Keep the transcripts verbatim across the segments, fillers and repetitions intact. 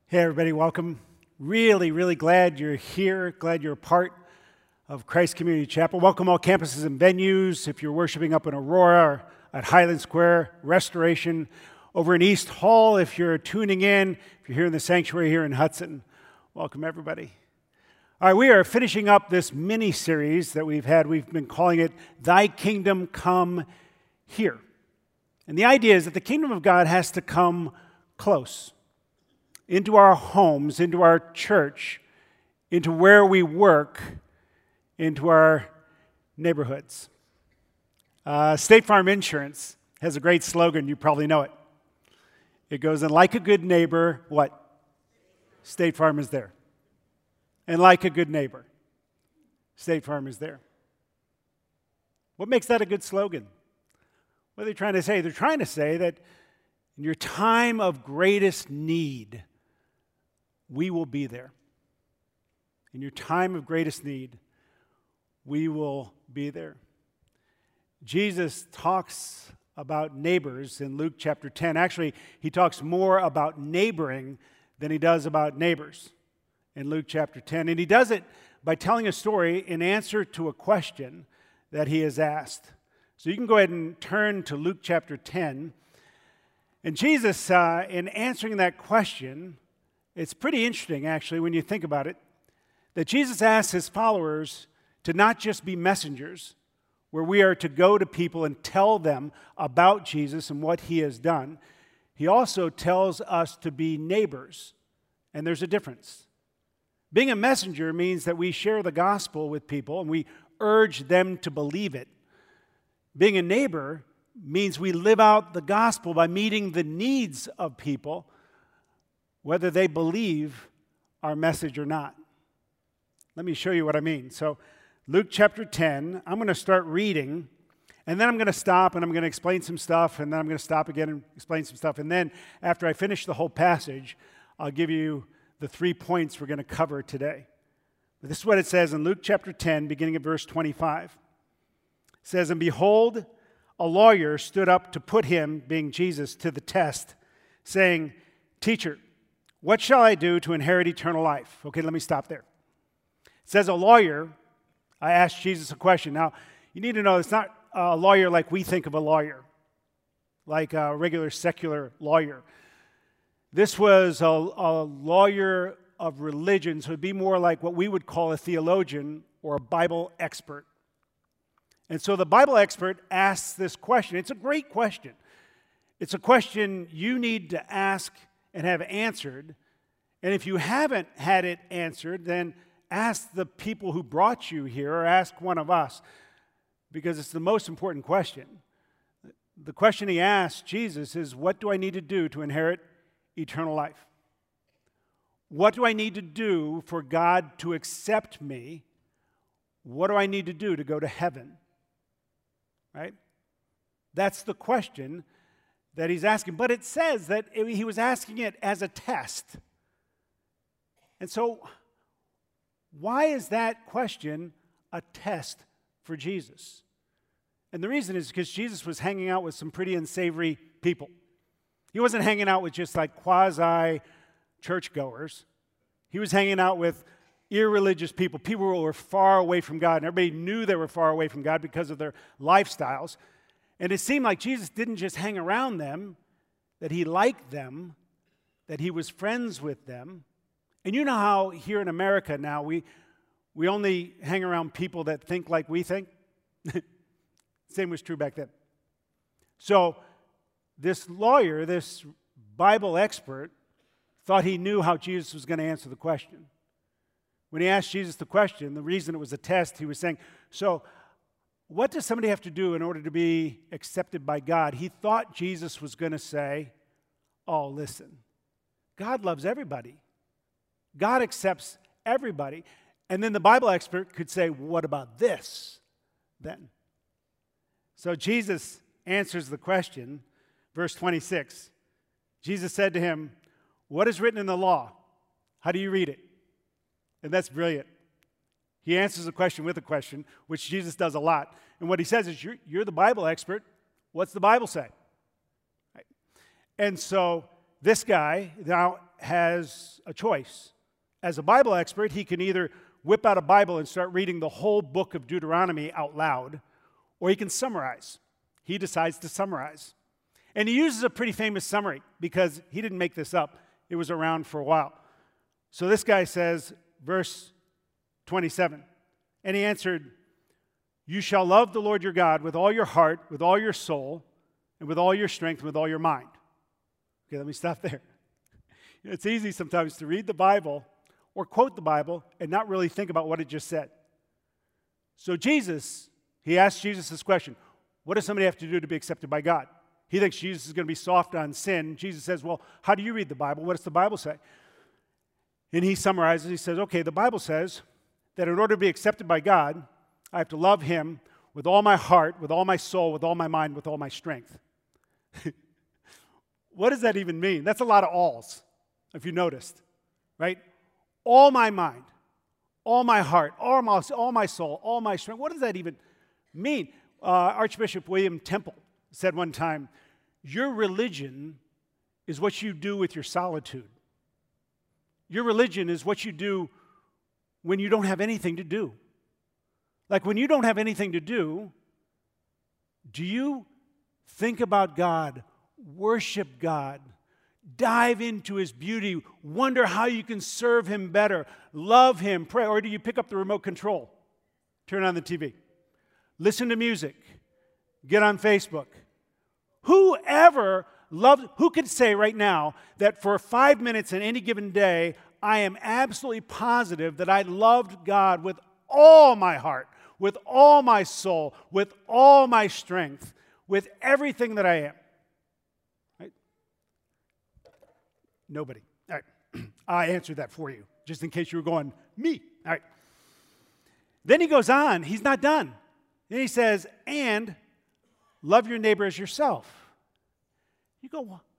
Hey everybody, welcome. Really, really glad you're here. Glad you're a part of Christ Community Chapel. Welcome all campuses and venues. If you're worshiping up in Aurora or at Highland Square, Restoration, over in East Hall, if you're tuning in, if you're here in the sanctuary here in Hudson, welcome everybody. All right, we are finishing up this mini-series that we've had. We've been calling it Thy Kingdom Come Here. And the idea is that the kingdom of God has to come close into our homes, into our church, into where we work, into our neighborhoods. Uh, State Farm Insurance has a great slogan. You probably know it. It goes, and like a good neighbor, what? State Farm is there. And like a good neighbor, State Farm is there. What makes that a good slogan? What are they trying to say? They're trying to say that in your time of greatest need, we will be there. In your time of greatest need, we will be there. Jesus talks about neighbors in Luke chapter ten. Actually, he talks more about neighboring than he does about neighbors in Luke chapter ten. And he does it by telling a story in answer to a question that he has asked. So you can go ahead and turn to Luke chapter ten. And Jesus, uh, in answering that question, it's pretty interesting, actually, when you think about it, that Jesus asks his followers to not just be messengers, where we are to go to people and tell them about Jesus and what he has done. He also tells us to be neighbors, and there's a difference. Being a messenger means that we share the gospel with people and we urge them to believe it. Being a neighbor means we live out the gospel by meeting the needs of people, whether they believe our message or not. Let me show you what I mean. So, Luke chapter ten, I'm going to start reading, and then I'm going to stop, and I'm going to explain some stuff, and then I'm going to stop again and explain some stuff. And then, after I finish the whole passage, I'll give you the three points we're going to cover today. But this is what it says in Luke chapter ten, beginning at verse twenty-five. It says, "And behold, a lawyer stood up to put him," being Jesus, "to the test, saying, 'Teacher, what shall I do to inherit eternal life?'" Okay, let me stop there. It says a lawyer. I asked Jesus a question. Now, you need to know it's not a lawyer like we think of a lawyer, like a regular secular lawyer. This was a, a lawyer of religion, so it would be more like what we would call a theologian or a Bible expert. And so the Bible expert asks this question. It's a great question. It's a question you need to ask and have answered. And if you haven't had it answered, then ask the people who brought you here or ask one of us, because it's the most important question. The question he asked Jesus is, what do I need to do to inherit eternal life? What do I need to do for God to accept me? What do I need to do to go to heaven? Right? That's the question that he's asking. But it says that he was asking it as a test. And so, why is that question a test for Jesus? And the reason is because Jesus was hanging out with some pretty unsavory people. He wasn't hanging out with just like quasi-churchgoers. He was hanging out with irreligious people, people who were far away from God. And everybody knew they were far away from God because of their lifestyles. And it seemed like Jesus didn't just hang around them, that he liked them, that he was friends with them. And you know how here in America now, we, we only hang around people that think like we think? Same was true back then. So this lawyer, this Bible expert, thought he knew how Jesus was going to answer the question. When he asked Jesus the question, the reason it was a test, he was saying, so what does somebody have to do in order to be accepted by God? He thought Jesus was going to say, oh, listen, God loves everybody. God accepts everybody. And then the Bible expert could say, what about this then? So Jesus answers the question, verse twenty-six. Jesus said to him, what is written in the law? How do you read it? And that's brilliant. He answers the question with a question, which Jesus does a lot. And what he says is, you're, you're the Bible expert. What's the Bible say? Right. And so this guy, now has a choice. As a Bible expert, he can either whip out a Bible and start reading the whole book of Deuteronomy out loud, or he can summarize. He decides to summarize. And he uses a pretty famous summary because he didn't make this up. It was around for a while. So this guy says, verse twenty-seven, and he answered, "You shall love the Lord your God with all your heart, with all your soul, and with all your strength, and with all your mind." Okay, let me stop there. It's easy sometimes to read the Bible or quote the Bible and not really think about what it just said. So Jesus, he asked Jesus this question, what does somebody have to do to be accepted by God? He thinks Jesus is going to be soft on sin. Jesus says, well, how do you read the Bible? What does the Bible say? And he summarizes, he says, okay, the Bible says that in order to be accepted by God, I have to love him with all my heart, with all my soul, with all my mind, with all my strength. What does that even mean? That's a lot of alls, if you noticed, right? All my mind, all my heart, all my, all my soul, all my strength. What does that even mean? Uh, Archbishop William Temple said one time, your religion is what you do with your solitude. Your religion is what you do when you don't have anything to do. Like when you don't have anything to do, do you think about God, worship God, dive into his beauty, wonder how you can serve him better, love him, pray, or do you pick up the remote control, turn on the T V, listen to music, get on Facebook? Whoever loves, who could say right now that for five minutes in any given day, I am absolutely positive that I loved God with all my heart, with all my soul, with all my strength, with everything that I am? Right? Nobody. All right. I answered that for you, just in case you were going, me. All right. Then he goes on. He's not done. Then he says, and love your neighbor as yourself. You go, what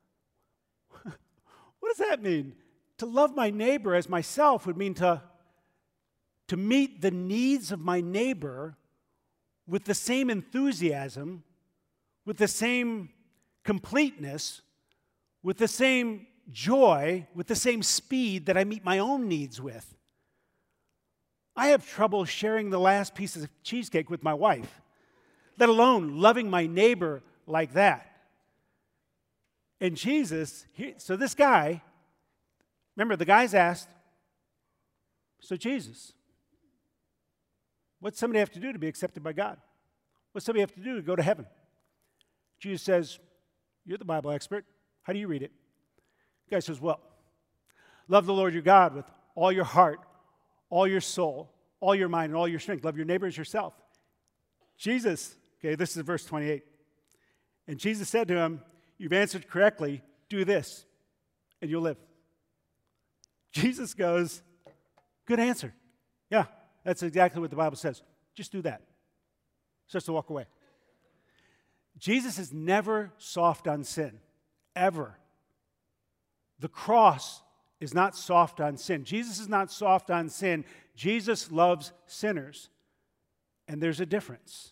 does that mean? To love my neighbor as myself would mean to, to meet the needs of my neighbor with the same enthusiasm, with the same completeness, with the same joy, with the same speed that I meet my own needs with. I have trouble sharing the last piece of cheesecake with my wife, let alone loving my neighbor like that. And Jesus, he, so this guy, remember the guy's asked, so Jesus, what's somebody have to do to be accepted by God? What's somebody have to do to go to heaven? Jesus says, you're the Bible expert. How do you read it? The guy says, well, love the Lord your God with all your heart, all your soul, all your mind, and all your strength. Love your neighbor as yourself. Jesus, okay, this is verse twenty-eight. And Jesus said to him, you've answered correctly. Do this, and you'll live. Jesus goes, good answer. Yeah, that's exactly what the Bible says. Just do that. Starts to walk away. Jesus is never soft on sin, ever. The cross is not soft on sin. Jesus is not soft on sin. Jesus loves sinners, and there's a difference.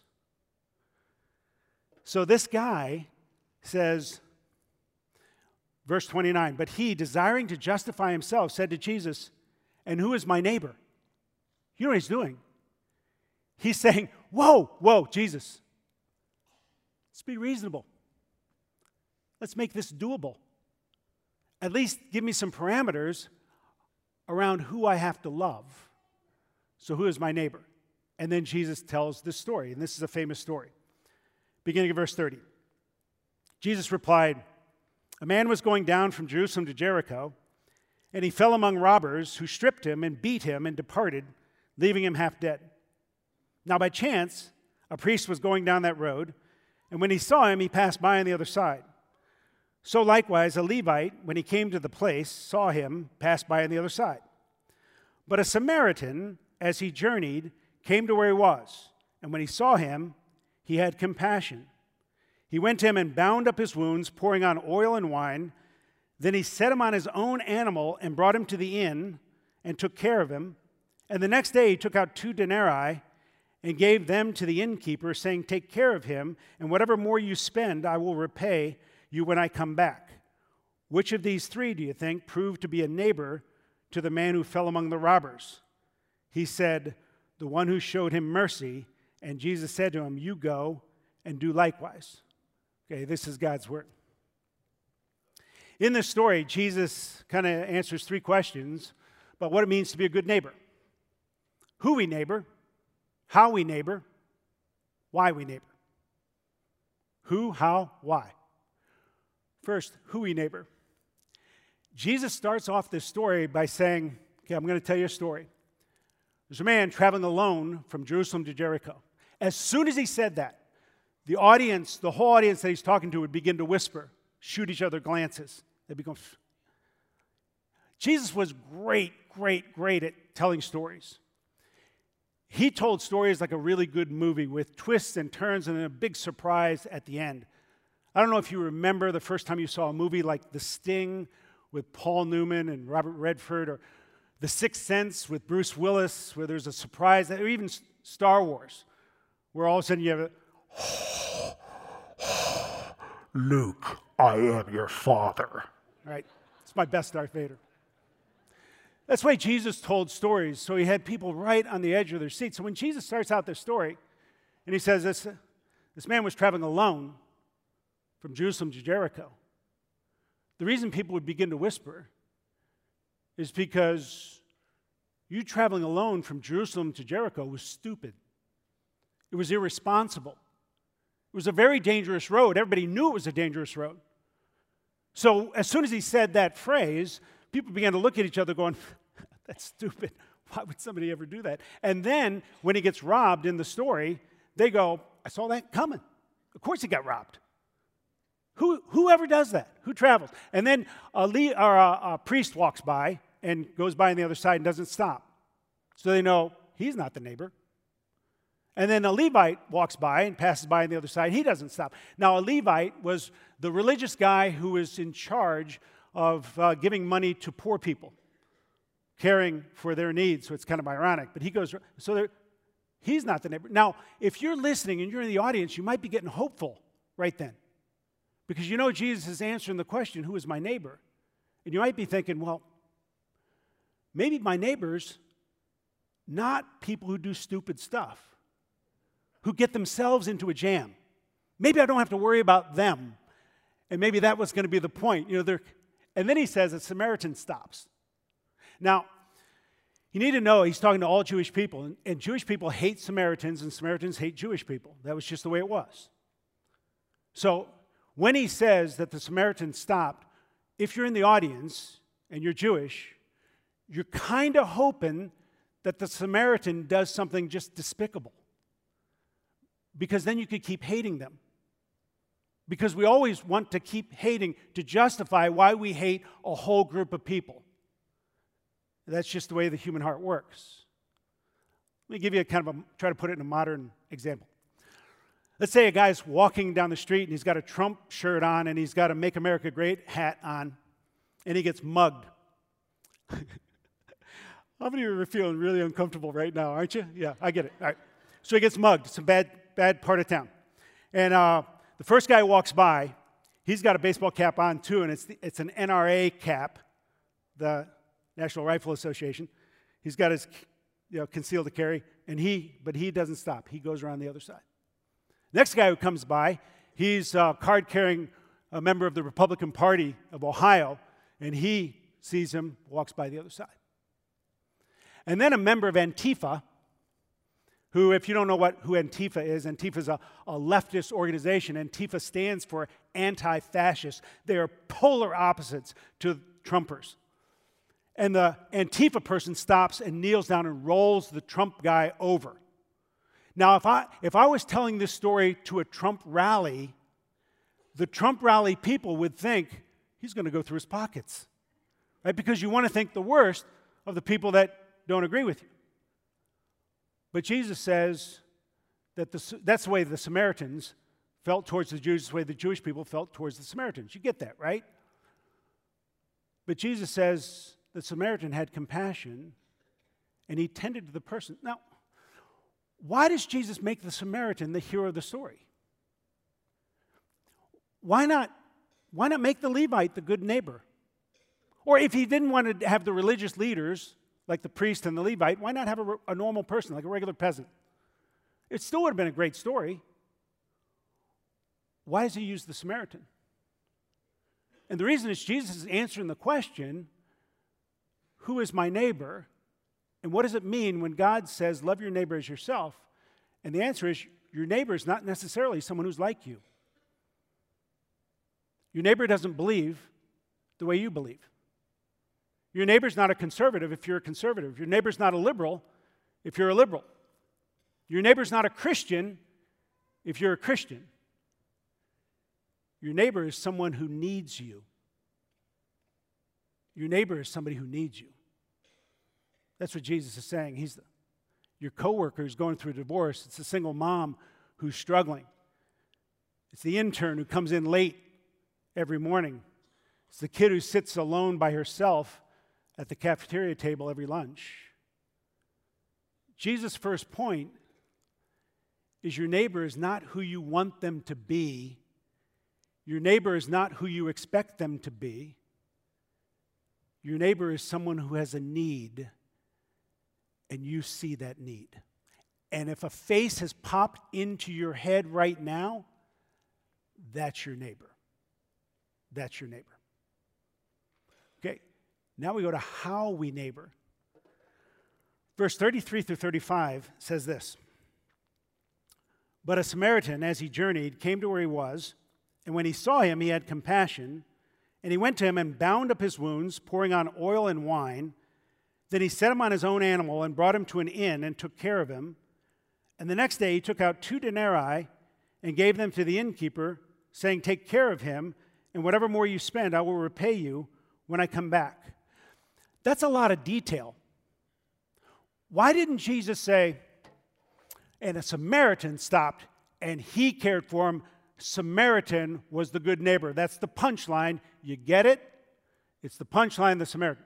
So this guy says, verse twenty-nine, but he, desiring to justify himself, said to Jesus, and who is my neighbor? You know what he's doing? He's saying, whoa, whoa, Jesus, let's be reasonable. Let's make this doable. At least give me some parameters around who I have to love. So who is my neighbor? And then Jesus tells this story, and this is a famous story. Beginning of verse thirty. Jesus replied, a man was going down from Jerusalem to Jericho, and he fell among robbers who stripped him and beat him and departed, leaving him half dead. Now by chance, a priest was going down that road, and when he saw him, he passed by on the other side. So likewise, a Levite, when he came to the place, saw him, passed by on the other side. But a Samaritan, as he journeyed, came to where he was, and when he saw him, he had compassion. He went to him and bound up his wounds, pouring on oil and wine. Then he set him on his own animal and brought him to the inn and took care of him. And the next day he took out two denarii and gave them to the innkeeper, saying, take care of him, and whatever more you spend, I will repay you when I come back. Which of these three, do you think, proved to be a neighbor to the man who fell among the robbers? He said, the one who showed him mercy. And Jesus said to him, you go and do likewise. Okay, this is God's word. In this story, Jesus kind of answers three questions about what it means to be a good neighbor. Who we neighbor, how we neighbor, why we neighbor. Who, how, why. First, who we neighbor. Jesus starts off this story by saying, okay, I'm going to tell you a story. There's a man traveling alone from Jerusalem to Jericho. As soon as he said that, the audience, the whole audience that he's talking to would begin to whisper, shoot each other glances. They'd become... Jesus was great, great, great at telling stories. He told stories like a really good movie with twists and turns and a big surprise at the end. I don't know if you remember the first time you saw a movie like The Sting with Paul Newman and Robert Redford, or The Sixth Sense with Bruce Willis, where there's a surprise, or even Star Wars, where all of a sudden you have a, Luke, I am your father. Right? It's my best Darth Vader. That's why Jesus told stories, so he had people right on the edge of their seats. So when Jesus starts out this story, and he says this, this man was traveling alone from Jerusalem to Jericho, the reason people would begin to whisper is because you traveling alone from Jerusalem to Jericho was stupid. It was irresponsible. It was a very dangerous road. Everybody knew it was a dangerous road. So as soon as he said that phrase, people began to look at each other going, that's stupid. Why would somebody ever do that? And then when he gets robbed in the story, they go, I saw that coming. Of course he got robbed. Who, whoever does that? Who travels? And then a, le- or a, a priest walks by and goes by on the other side and doesn't stop. So they know he's not the neighbor. And then a Levite walks by and passes by on the other side. He doesn't stop. Now, a Levite was the religious guy who was in charge of uh, giving money to poor people, caring for their needs. So it's kind of ironic. But he goes, so he's not the neighbor. Now, if you're listening and you're in the audience, you might be getting hopeful right then. Because you know Jesus is answering the question, who is my neighbor? And you might be thinking, well, maybe my neighbor's not people who do stupid stuff, who get themselves into a jam. Maybe I don't have to worry about them. And maybe that was going to be the point. You know, they're, and then he says a Samaritan stops. Now, you need to know he's talking to all Jewish people. And, and Jewish people hate Samaritans, and Samaritans hate Jewish people. That was just the way it was. So when he says that the Samaritan stopped, if you're in the audience and you're Jewish, you're kind of hoping that the Samaritan does something just despicable. Because then you could keep hating them. Because we always want to keep hating to justify why we hate a whole group of people. That's just the way the human heart works. Let me give you a kind of a, try to put it in a modern example. Let's say a guy's walking down the street and he's got a Trump shirt on and he's got a Make America Great hat on, and he gets mugged. How many of you are feeling really uncomfortable right now, aren't you? Yeah, I get it. All right. So he gets mugged. It's a bad, bad part of town. And uh, the first guy walks by. He's got a baseball cap on too, and it's, the, it's an N R A cap, the National Rifle Association. He's got his, you know, concealed to carry, and he, but he doesn't stop. He goes around the other side. Next guy who comes by, he's a card-carrying a member of the Republican Party of Ohio, and he sees him, walks by the other side. And then a member of Antifa, who, if you don't know what who Antifa is, Antifa is a, a leftist organization. Antifa stands for anti-fascist. They are polar opposites to Trumpers. And the Antifa person stops and kneels down and rolls the Trump guy over. Now, if I, if I was telling this story to a Trump rally, the Trump rally people would think he's going to go through his pockets, right? Because you want to think the worst of the people that don't agree with you. But Jesus says that the, that's the way the Samaritans felt towards the Jews, the way the Jewish people felt towards the Samaritans. You get that, right? But Jesus says the Samaritan had compassion, and he tended to the person. Now, why does Jesus make the Samaritan the hero of the story? Why not why not make the Levite the good neighbor? Or if he didn't want to have the religious leaders, like the priest and the Levite, why not have a, a normal person, like a regular peasant? It still would have been a great story. Why does he use the Samaritan? And the reason is Jesus is answering the question, who is my neighbor? And what does it mean when God says, love your neighbor as yourself? And the answer is, your neighbor is not necessarily someone who's like you. Your neighbor doesn't believe the way you believe. Your neighbor's not a conservative if you're a conservative. Your neighbor's not a liberal if you're a liberal. Your neighbor's not a Christian if you're a Christian. Your neighbor is someone who needs you. Your neighbor is somebody who needs you. That's what Jesus is saying. He's the, your coworker who's going through a divorce. It's the single mom who's struggling. It's the intern who comes in late every morning. It's the kid who sits alone by herself at the cafeteria table every lunch. Jesus' first point is your neighbor is not who you want them to be. Your neighbor is not who you expect them to be. Your neighbor is someone who has a need, and you see that need. And if a face has popped into your head right now, that's your neighbor. That's your neighbor. Okay, now we go to how we neighbor. Verse thirty-three through thirty-five says this. But a Samaritan, as he journeyed, came to where he was, and when he saw him, he had compassion, and he went to him and bound up his wounds, pouring on oil and wine. Then he set him on his own animal and brought him to an inn and took care of him. And the next day he took out two denarii and gave them to the innkeeper, saying, take care of him, and whatever more you spend, I will repay you when I come back. That's a lot of detail. Why didn't Jesus say, and a Samaritan stopped and he cared for him? Samaritan was the good neighbor. That's the punchline. You get it? It's the punchline, the Samaritan.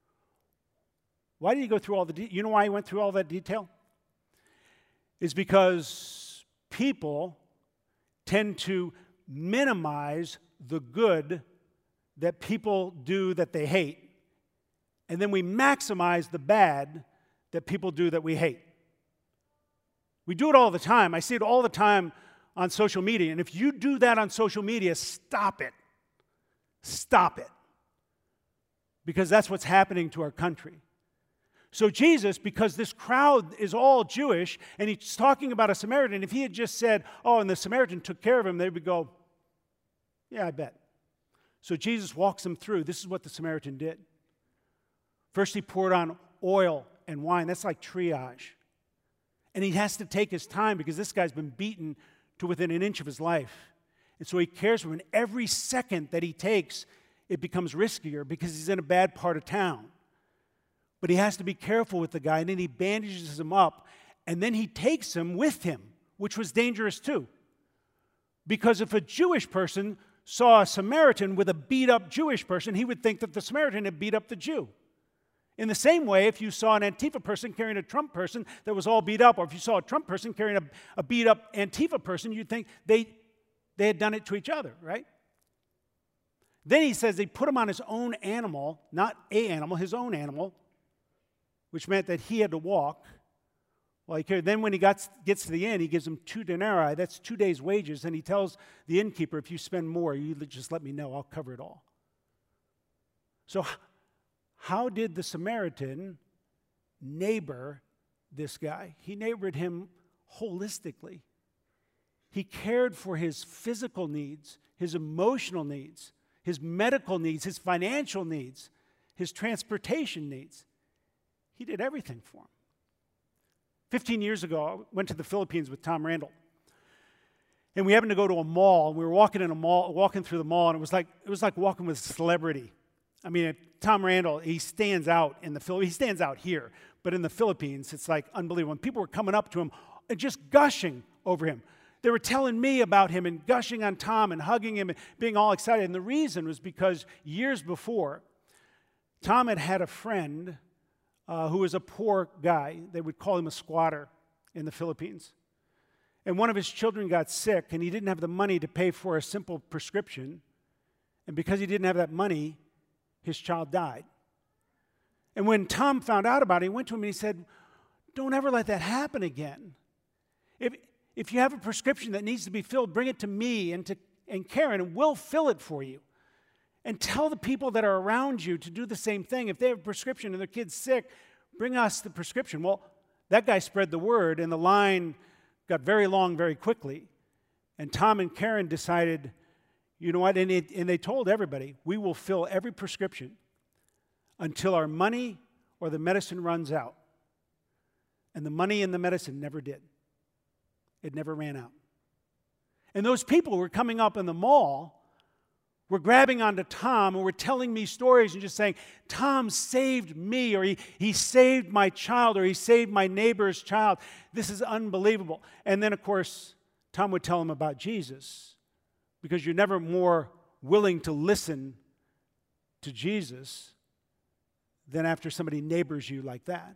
Why did he go through all the detail? You know why he went through all that detail? It's because people tend to minimize the good that people do that they hate, and then we maximize the bad that people do that we hate. We do it all the time. I see it all the time on social media, and if you do that on social media, stop it. Stop it. Because that's what's happening to our country. So Jesus, because this crowd is all Jewish, and he's talking about a Samaritan, if he had just said, oh, and the Samaritan took care of him, they would go, yeah, I bet. So Jesus walks them through. This is what the Samaritan did. First, he poured on oil and wine. That's like triage. And he has to take his time because this guy's been beaten to within an inch of his life. And so he cares for him. And every second that he takes, it becomes riskier because he's in a bad part of town. But he has to be careful with the guy, and then he bandages him up, and then he takes him with him, which was dangerous too. Because if a Jewish person saw a Samaritan with a beat-up Jewish person, he would think that the Samaritan had beat up the Jew. In the same way, if you saw an Antifa person carrying a Trump person that was all beat up, or if you saw a Trump person carrying a, a beat-up Antifa person, you'd think they, they had done it to each other, right? Then he says they put him on his own animal, not a animal, his own animal, which meant that he had to walk while he carried. Then when he got, gets to the inn, he gives him two denarii. That's two days' wages. And he tells the innkeeper, if you spend more, you just let me know. I'll cover it all. So how did the Samaritan neighbor this guy? He neighbored him holistically. He cared for his physical needs, his emotional needs, his medical needs, his financial needs, his transportation needs. He did everything for him. Fifteen years ago, I went to the Philippines with Tom Randall. And we happened to go to a mall, and we were walking in a mall, walking through the mall, and it was like it was like walking with a celebrity. I mean, Tom Randall, he stands out in the Philippines. He stands out here, but in the Philippines, it's like unbelievable. And people were coming up to him and just gushing over him. They were telling me about him and gushing on Tom and hugging him and being all excited. And the reason was because years before, Tom had had a friend Uh, who was a poor guy. They would call him a squatter in the Philippines. And one of his children got sick, and he didn't have the money to pay for a simple prescription. And because he didn't have that money, his child died. And when Tom found out about it, he went to him and he said, don't ever let that happen again. If, if you have a prescription that needs to be filled, bring it to me and to and Karen, and we'll fill it for you. And tell the people that are around you to do the same thing. If they have a prescription and their kid's sick, bring us the prescription. Well, that guy spread the word, and the line got very long very quickly. And Tom and Karen decided, you know what, and, it, and they told everybody, we will fill every prescription until our money or the medicine runs out. And the money and the medicine never did. It never ran out. And those people who were coming up in the mall were grabbing onto Tom and were telling me stories and just saying, Tom saved me, or he, he saved my child, or he saved my neighbor's child. This is unbelievable. And then, of course, Tom would tell them about Jesus, because you're never more willing to listen to Jesus than after somebody neighbors you like that.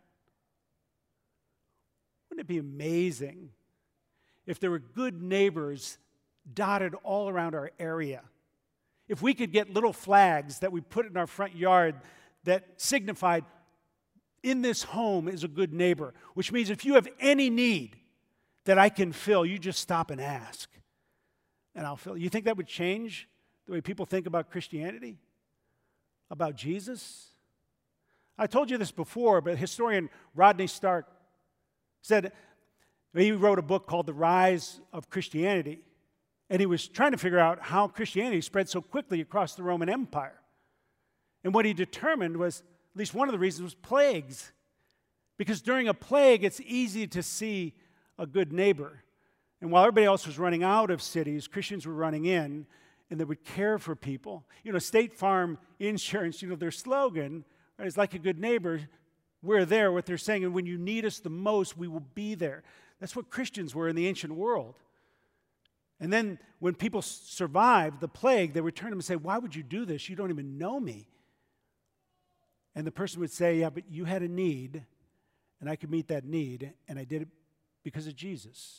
Wouldn't it be amazing if there were good neighbors dotted all around our area? If we could get little flags that we put in our front yard that signified, in this home is a good neighbor, which means if you have any need that I can fill, you just stop and ask, and I'll fill. You think that would change the way people think about Christianity? About Jesus? I told you this before, but historian Rodney Stark said, he wrote a book called The Rise of Christianity, and he was trying to figure out how Christianity spread so quickly across the Roman Empire. And what he determined was, at least one of the reasons, was plagues. Because during a plague, it's easy to see a good neighbor. And while everybody else was running out of cities, Christians were running in, and they would care for people. You know, State Farm Insurance, you know, their slogan, right, is like a good neighbor. We're there, what they're saying, and when you need us the most, we will be there. That's what Christians were in the ancient world. And then when people survived the plague, they would turn to them and say, why would you do this? You don't even know me. And the person would say, yeah, but you had a need, and I could meet that need, and I did it because of Jesus.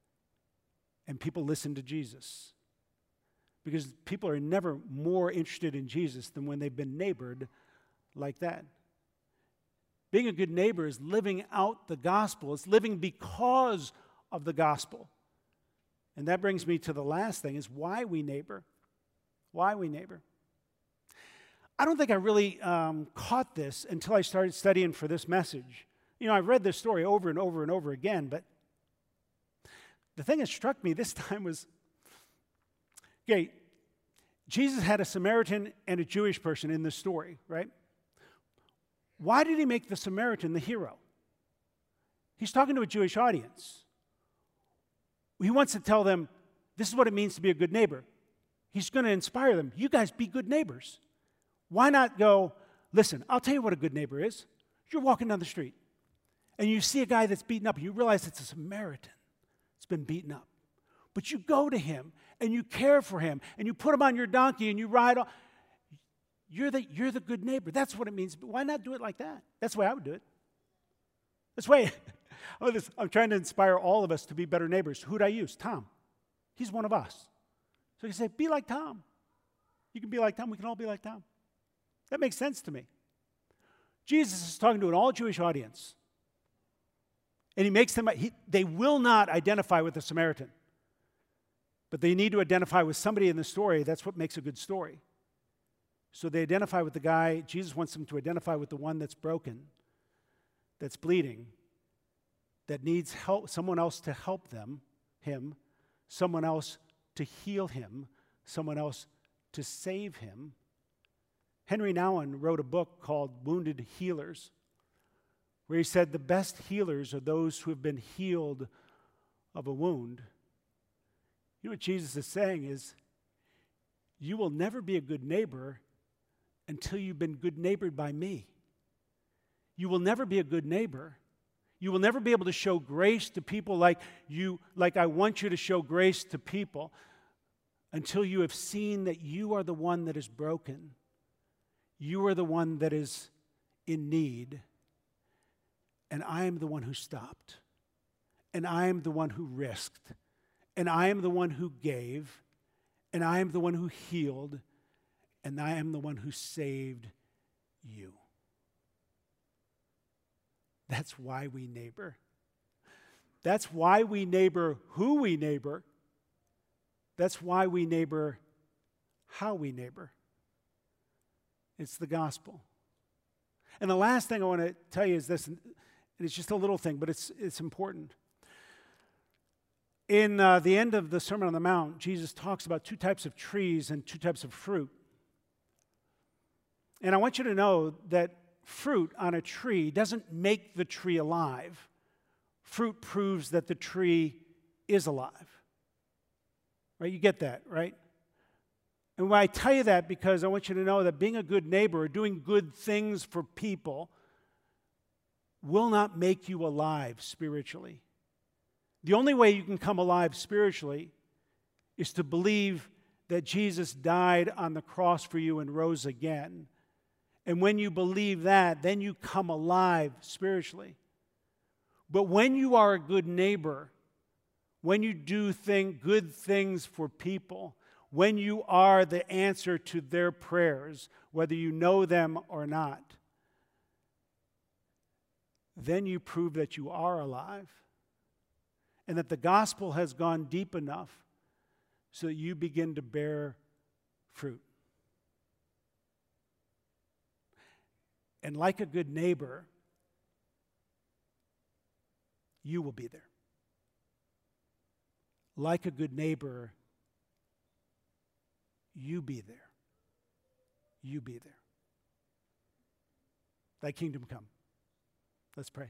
And people listened to Jesus. Because people are never more interested in Jesus than when they've been neighbored like that. Being a good neighbor is living out the gospel. It's living because of the gospel. And that brings me to the last thing, is why we neighbor. Why we neighbor. I don't think I really um, caught this until I started studying for this message. You know, I've read this story over and over and over again, but the thing that struck me this time was, okay, Jesus had a Samaritan and a Jewish person in this story, right? Why did he make the Samaritan the hero? He's talking to a Jewish audience. He wants to tell them, this is what it means to be a good neighbor. He's going to inspire them. You guys be good neighbors. Why not go, listen, I'll tell you what a good neighbor is. You're walking down the street, and you see a guy that's beaten up, and you realize it's a Samaritan. It's been beaten up. But you go to him, and you care for him, and you put him on your donkey, and you ride on. You're the, you're the good neighbor. That's what it means. But why not do it like that? That's the way I would do it. That's the way. I'm trying to inspire all of us to be better neighbors. Who'd I use? Tom. He's one of us. So you say, be like Tom. You can be like Tom. We can all be like Tom. That makes sense to me. Jesus is talking to an all-Jewish audience. And he makes them, he, they will not identify with the Samaritan. But they need to identify with somebody in the story. That's what makes a good story. So they identify with the guy. Jesus wants them to identify with the one that's broken, that's bleeding, that needs help, someone else to help them, him, someone else to heal him, someone else to save him. Henry Nouwen wrote a book called Wounded Healers, where he said the best healers are those who have been healed of a wound. You know what Jesus is saying is, you will never be a good neighbor until you've been good neighbored by me. You will never be a good neighbor. You will never be able to show grace to people like you, like I want you to show grace to people, until you have seen that you are the one that is broken. You are the one that is in need. And I am the one who stopped. And I am the one who risked. And I am the one who gave. And I am the one who healed. and I am the one who saved you. That's why we neighbor. That's why we neighbor who we neighbor. That's why we neighbor how we neighbor. It's the gospel. And the last thing I want to tell you is this, and it's just a little thing, but it's, it's important. In uh, the end of the Sermon on the Mount, Jesus talks about two types of trees and two types of fruit. And I want you to know that fruit on a tree doesn't make the tree alive. Fruit proves that the tree is alive. Right? You get that, right? And why I tell you that, because I want you to know that being a good neighbor or doing good things for people will not make you alive spiritually. The only way you can come alive spiritually is to believe that Jesus died on the cross for you and rose again. And when you believe that, then you come alive spiritually. But when you are a good neighbor, when you do thing, good things for people, when you are the answer to their prayers, whether you know them or not, then you prove that you are alive and that the gospel has gone deep enough so that you begin to bear fruit. And like a good neighbor, you will be there. Like a good neighbor, you be there. You be there. Thy kingdom come. Let's pray.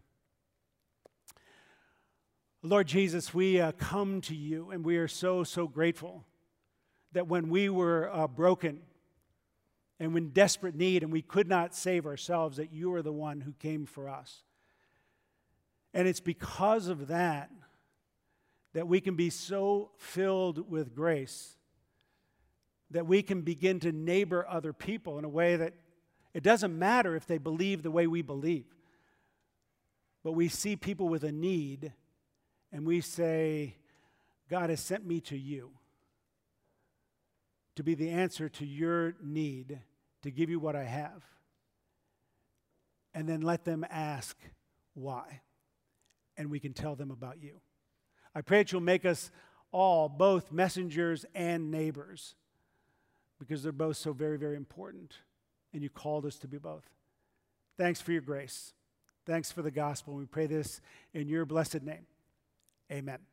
Lord Jesus, we uh, come to you, and we are so, so grateful that when we were uh, broken and in desperate need and we could not save ourselves, that you are the one who came for us. And it's because of that that we can be so filled with grace that we can begin to neighbor other people in a way that it doesn't matter if they believe the way we believe. But we see people with a need, and we say, God has sent me to you to be the answer to your need, to give you what I have. And then let them ask why. And we can tell them about you. I pray that you'll make us all both messengers and neighbors, because they're both so very, very important, and you called us to be both. Thanks for your grace. Thanks for the gospel. We pray this in your blessed name. Amen.